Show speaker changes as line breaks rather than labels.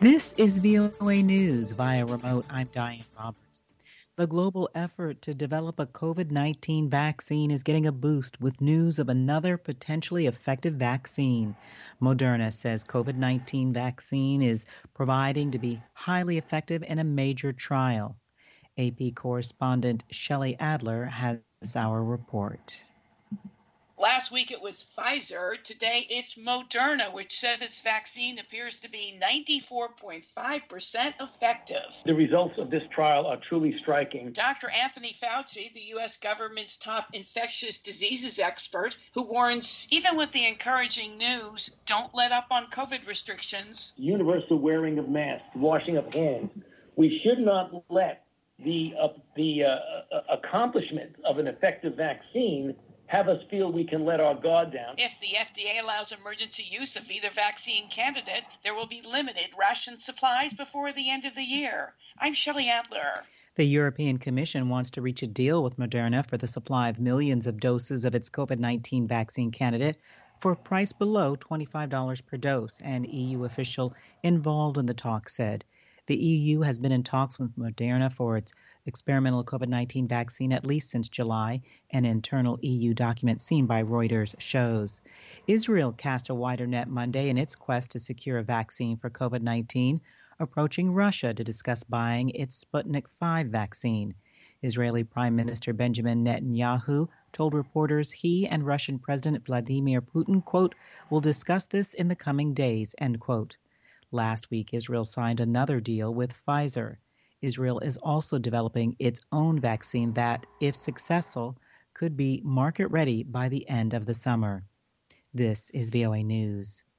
This is VOA News via remote. I'm Diane Roberts. The global effort to develop a COVID-19 vaccine is getting a boost with news of another potentially effective vaccine. Moderna says COVID-19 vaccine is proving to be highly effective in a major trial. AP correspondent Shelley Adler has our report.
Last week it was Pfizer. Today it's Moderna, which says its vaccine appears to be 94.5% effective.
The results of this trial are truly striking.
Dr. Anthony Fauci, the U.S. government's top infectious diseases expert, who warns even with the encouraging news, don't let up on COVID restrictions.
Universal wearing of masks, washing of hands. We should not let the accomplishment of an effective vaccine have us feel we can let our guard down.
If the FDA allows emergency use of either vaccine candidate, there will be limited ration supplies before the end of the year. I'm Shelley Adler.
The European Commission wants to reach a deal with Moderna for the supply of millions of doses of its COVID-19 vaccine candidate for a price below $25 per dose, an EU official involved in the talks said. The EU has been in talks with Moderna for its experimental COVID-19 vaccine at least since July, an internal EU document seen by Reuters shows. Israel cast a wider net Monday in its quest to secure a vaccine for COVID-19, approaching Russia to discuss buying its Sputnik V vaccine. Israeli Prime Minister Benjamin Netanyahu told reporters he and Russian President Vladimir Putin, quote, will discuss this in the coming days, end quote. Last week, Israel signed another deal with Pfizer. Israel is also developing its own vaccine that, if successful, could be market ready by the end of the summer. This is VOA News.